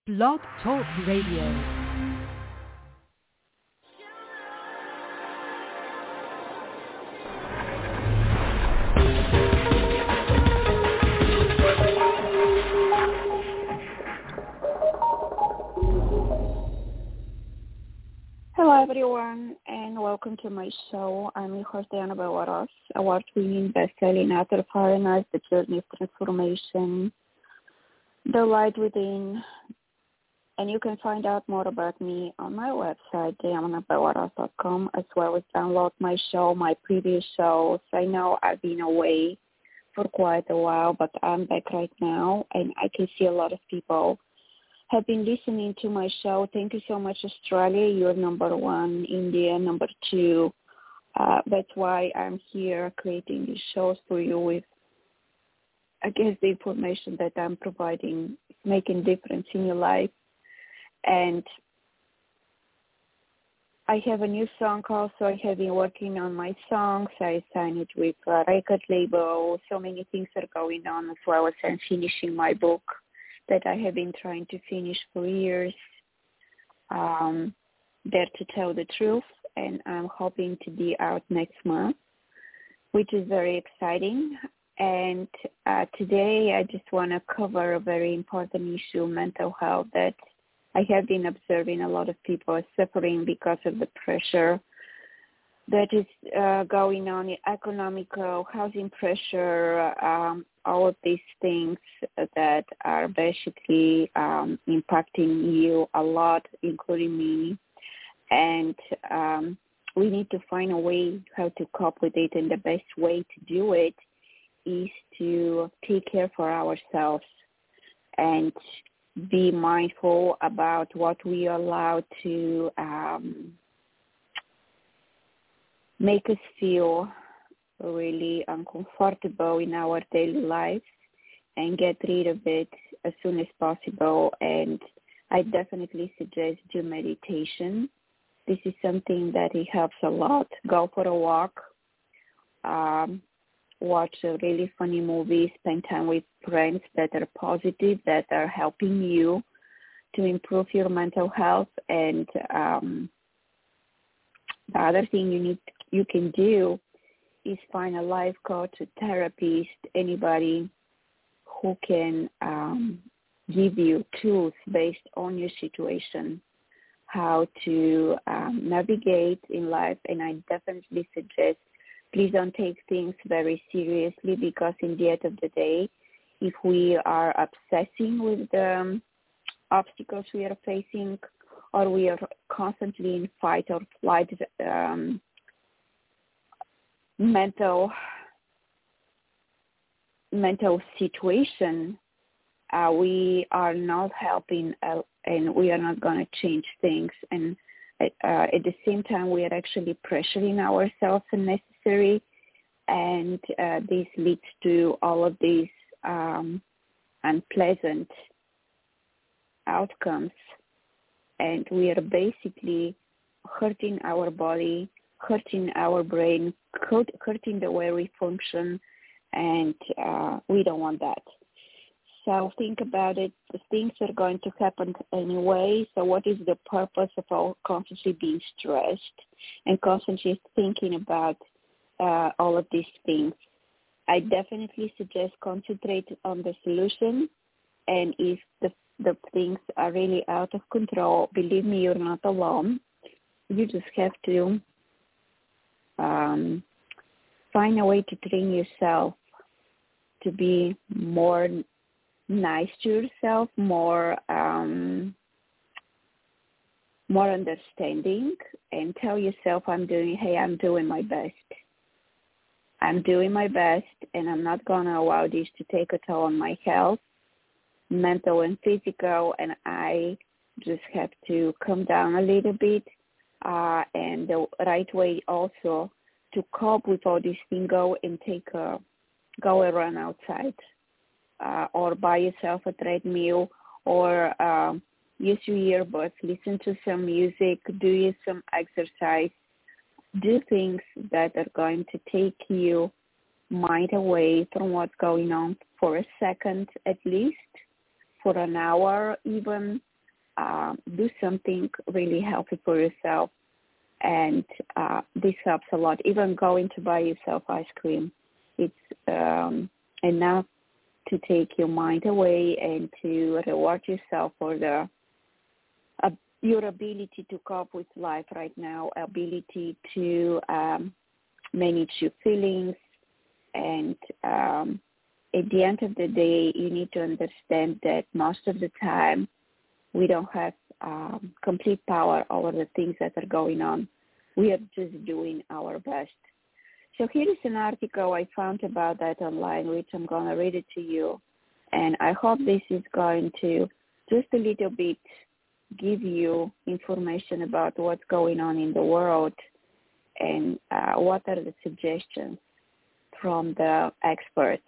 Blog Talk Radio. Hello everyone and welcome to my show. I'm your host Diana Belleros, award-winning best-selling author of Fahrenheit, The Journey of Transformation, The Light Within. And you can find out more about me on my website, dianabelleros.com, as well as download my show, my previous shows. I know I've been away for quite a while, but I'm back right now, and I can see a lot of people have been listening to my show. Thank you so much, Australia. You're number one. India, number two. That's why I'm here creating these shows for you with, I guess, the information that I'm providing is making difference in your life. And I have a new song also. I have been working on my songs. I signed it with a record label. So many things are going on, as well as I'm finishing my book that I have been trying to finish for years, Dare to Tell the Truth, and I'm hoping to be out next month, which is very exciting. And today I just want to cover a very important issue, mental health, that I have been observing a lot of people are suffering because of the pressure that is going on, economical, housing pressure, all of these things that are basically impacting you a lot, including me. And we need to find a way how to cope with it, and the best way to do it is to take care for ourselves and be mindful about what we allow to make us feel really uncomfortable in our daily lives, and get rid of it as soon as possible. And I definitely suggest do meditation. This is something that it helps a lot. Go for a walk, watch a really funny movie, spend time with friends that are positive, that are helping you to improve your mental health. And the other thing you can do is find a life coach, a therapist, anybody who can give you tools based on your situation, how to navigate in life. And I definitely suggest, please don't take things very seriously, because in the end of the day, if we are obsessing with the obstacles we are facing, or we are constantly in fight or flight mental situation, we are not helping, and we are not going to change things. And at the same time, we are actually pressuring ourselves unnecessary, and this leads to all of these unpleasant outcomes. And we are basically hurting our body, hurting our brain, hurting the way we function, and we don't want that. So think about it. The things are going to happen anyway. So what is the purpose of all constantly being stressed and constantly thinking about all of these things? I definitely suggest concentrate on the solution. And if the things are really out of control, believe me, you're not alone. You just have to find a way to train yourself to be more nice to yourself, more understanding, and tell yourself, I'm doing my best. I'm doing my best, and I'm not going to allow this to take a toll on my health, mental and physical, and I just have to calm down a little bit. And the right way also to cope with all these things, go a run outside, or buy yourself a treadmill, or use your earbuds, listen to some music, do some exercise, do things that are going to take your mind away from what's going on for a second at least, for an hour even, do something really healthy for yourself. And this helps a lot. Even going to buy yourself ice cream, it's enough to take your mind away and to reward yourself for your ability to cope with life right now, ability to manage your feelings. And at the end of the day, you need to understand that most of the time we don't have complete power over the things that are going on. We are just doing our best. So here is an article I found about that online, which I'm going to read it to you. And I hope this is going to just a little bit give you information about what's going on in the world and what are the suggestions from the experts.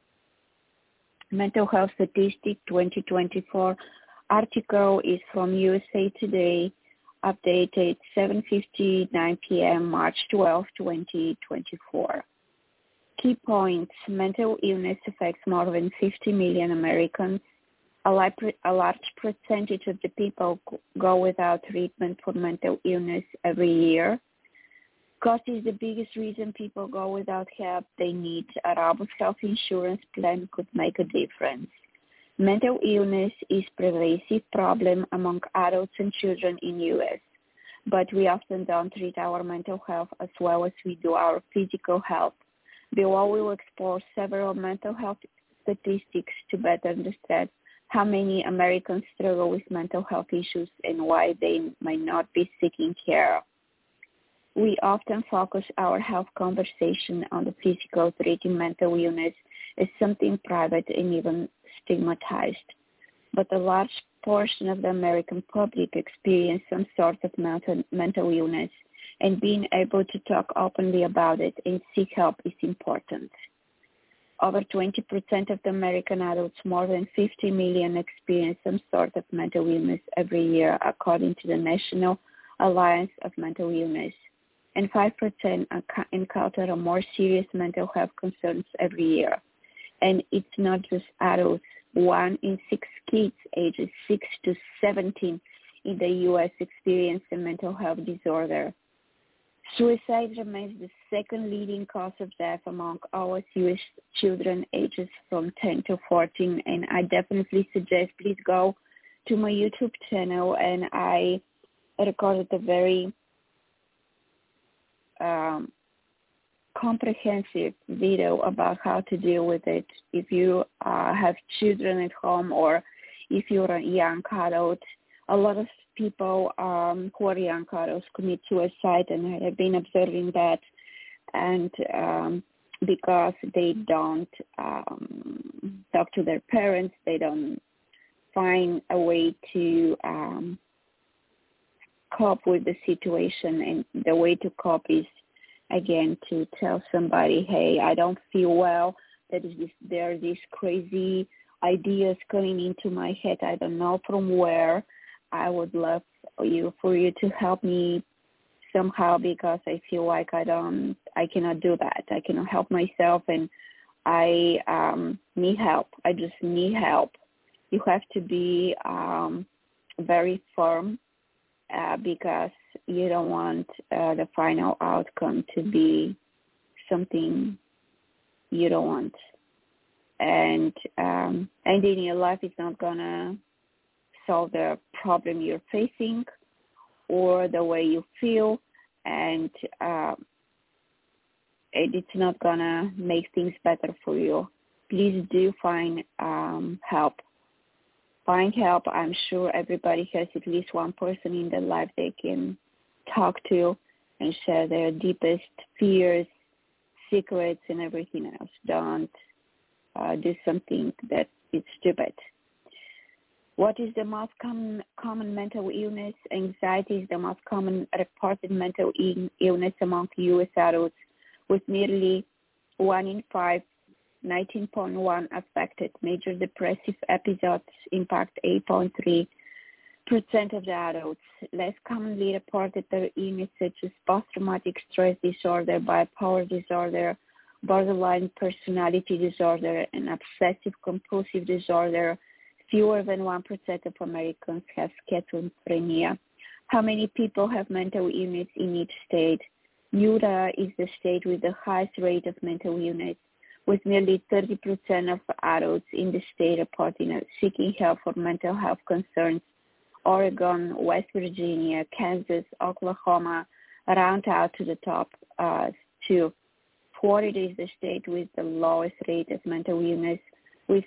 Mental Health Statistics 2024 article is from USA Today, updated 7:59 p.m. March 12, 2024. Key points: mental illness affects more than 50 million Americans. A large percentage of the people go without treatment for mental illness every year. Cost is the biggest reason people go without help they need. A robust health insurance plan could make a difference. Mental illness is a pervasive problem among adults and children in U.S., but we often don't treat our mental health as well as we do our physical health. Below we will explore several mental health statistics to better understand how many Americans struggle with mental health issues and why they might not be seeking care. We often focus our health conversation on the physical, treating mental illness as something private and even stigmatized. But a large portion of the American public experience some sort of mental illness, and being able to talk openly about it and seek help is important. Over 20% of the American adults, more than 50 million, experience some sort of mental illness every year, according to the National Alliance of Mental Illness. And 5% encounter a more serious mental health concerns every year. And it's not just adults. 1 in 6 kids ages 6 to 17 in the U.S. experience a mental health disorder. Suicide remains the second leading cause of death among all U.S. children ages from 10 to 14. And I definitely suggest please go to my YouTube channel, and I recorded a very comprehensive video about how to deal with it if you have children at home or if you're a young adult. A lot of people who are young adults commit suicide, and I have been observing that. And because they don't talk to their parents, they don't find a way to cope with the situation. And the way to cope is, again, to tell somebody, hey, I don't feel well. There are these crazy ideas coming into my head. I don't know from where. I would love for you to help me somehow, because I feel like I cannot do that. I cannot help myself, and I need help. I just need help. You have to be very firm because you don't want the final outcome to be something you don't want. And ending your life is not going to solve the problem you're facing or the way you feel, and it's not going to make things better for you. Please do find help. Find help. I'm sure everybody has at least one person in their life they can talk to and share their deepest fears, secrets, and everything else. Don't do something that is stupid. What is the most common mental illness? Anxiety is the most common reported mental illness among U.S. adults, with nearly 1 in 5, 19.1 affected. Major depressive episodes impact 8.3% of the adults. Less commonly reported are illnesses such as post-traumatic stress disorder, bipolar disorder, borderline personality disorder, and obsessive-compulsive disorder, Fewer than 1% of Americans have schizophrenia. How many people have mental illness in each state? Utah is the state with the highest rate of mental illness, with nearly 30% of adults in the state reporting seeking help for mental health concerns. Oregon, West Virginia, Kansas, Oklahoma round out to the top two. Florida is the state with the lowest rate of mental illness, with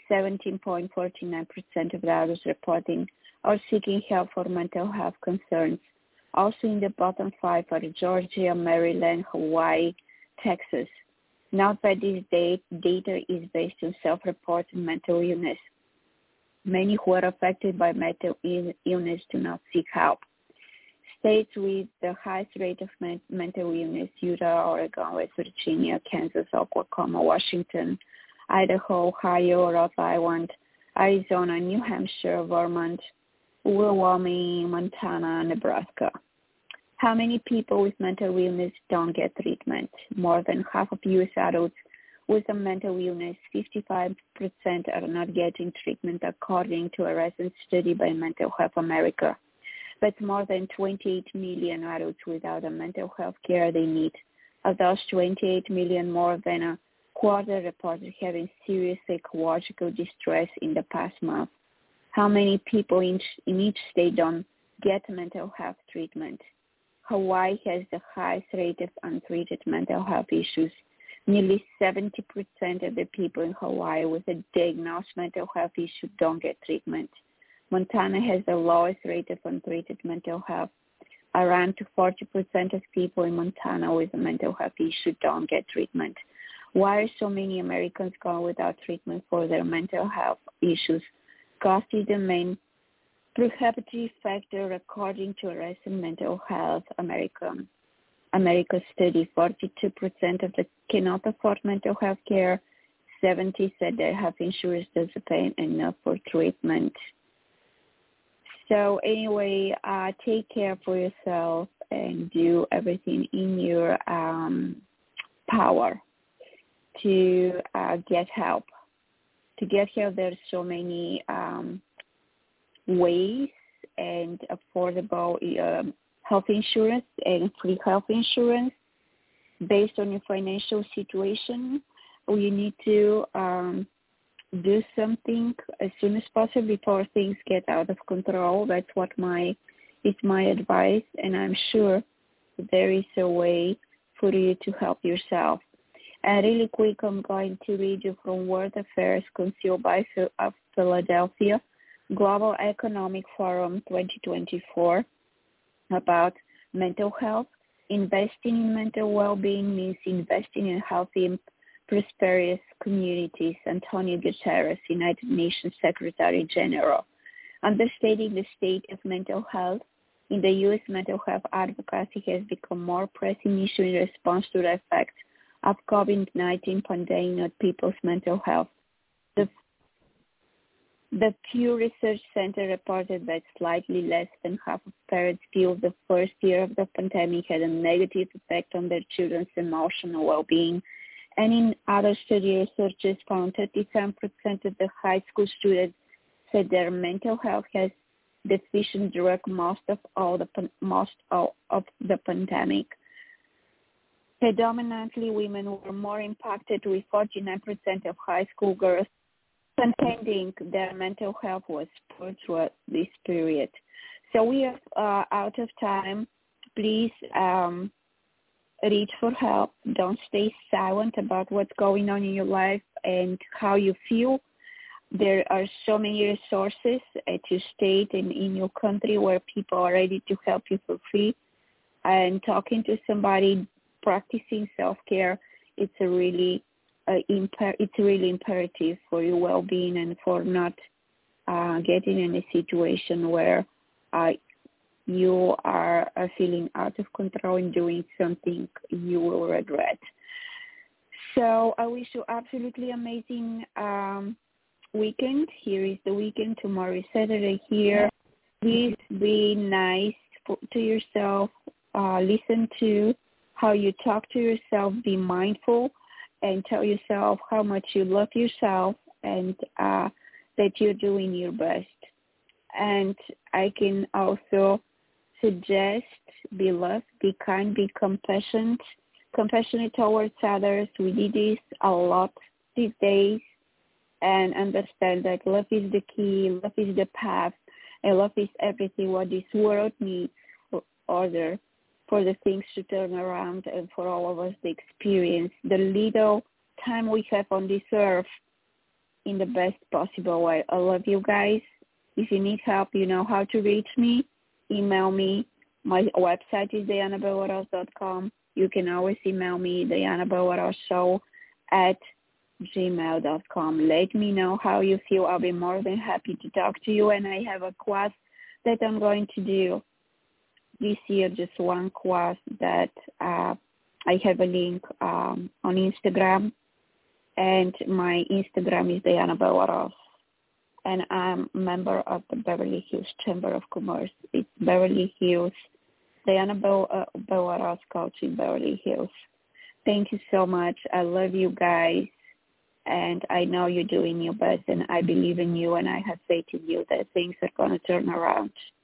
17.49% of the adults reporting or seeking help for mental health concerns. Also in the bottom 5 are Georgia, Maryland, Hawaii, Texas. Note that this data is based on self-reported mental illness. Many who are affected by mental illness do not seek help. States with the highest rate of mental illness: Utah, Oregon, West Virginia, Kansas, Oklahoma, Washington, Idaho, Ohio, Rhode Island, Arizona, New Hampshire, Vermont, Wyoming, Montana, Nebraska. How many people with mental illness don't get treatment? More than half of U.S. adults with a mental illness, 55% are not getting treatment, according to a recent study by Mental Health America. That's more than 28 million adults without the mental health care they need. Of those 28 million, more than a quarter reported having serious psychological distress in the past month. How many people in each state don't get mental health treatment? Hawaii has the highest rate of untreated mental health issues. Nearly 70% of the people in Hawaii with a diagnosed mental health issue don't get treatment. Montana has the lowest rate of untreated mental health. Around 40% of people in Montana with a mental health issue don't get treatment. Why are so many Americans going without treatment for their mental health issues? Cost is the main prohibitive factor, according to a recent Mental Health America study. 42% of them cannot afford mental health care. 70% said their health insurance doesn't pay enough for treatment. So anyway, take care for yourself and do everything in your power to get help. To get help, there's so many ways and affordable health insurance and free health insurance based on your financial situation. You need to do something as soon as possible before things get out of control. That's what is my advice, and I'm sure there is a way for you to help yourself. And really quick, I'm going to read you from World Affairs Council of Philadelphia, Global Economic Forum 2024, about mental health. Investing in mental well-being means investing in healthy and prosperous communities. Antonio Guterres, United Nations Secretary General. Understanding the state of mental health in the U.S. mental health advocacy has become more pressing issue in response to the effects of COVID-19 pandemic on people's mental health. The Pew Research Center reported that slightly less than half of parents feel the first year of the pandemic had a negative effect on their children's emotional well-being. And in other study, researchers found 37% of the high school students said their mental health has deficient drug most of the pandemic. Predominantly, women were more impacted, with 49% of high school girls contending their mental health was poor throughout this period. So we are out of time. Please reach for help. Don't stay silent about what's going on in your life and how you feel. There are so many resources at your state and in your country where people are ready to help you for free. And talking to somebody, practicing self-care, it's really imperative for your well-being and for not getting in a situation where you are feeling out of control and doing something you will regret. So I wish you absolutely amazing weekend. Here is the weekend. Tomorrow is Saturday here. Please be nice to yourself. Listen to how you talk to yourself. Be mindful and tell yourself how much you love yourself, and that you're doing your best. And I can also suggest, be loved, be kind, be compassionate towards others. We need this a lot these days, and understand that love is the key, love is the path, and love is everything what this world needs for order for the things to turn around and for all of us to experience the little time we have on this earth in the best possible way. I love you guys. If you need help, you know how to reach me. Email me. My website is dianabelwaros.com. You can always email me, dianabelwarosshow@gmail.com. Let me know how you feel. I'll be more than happy to talk to you. And I have a class that I'm going to do this year, just one class that I have a link on Instagram. And my Instagram is Diana and I'm a member of the Beverly Hills Chamber of Commerce. It's Beverly Hills, Diana Belwaros Coaching, Beverly Hills. Thank you so much. I love you guys, and I know you're doing your best, and I believe in you, and I have faith in you that things are going to turn around.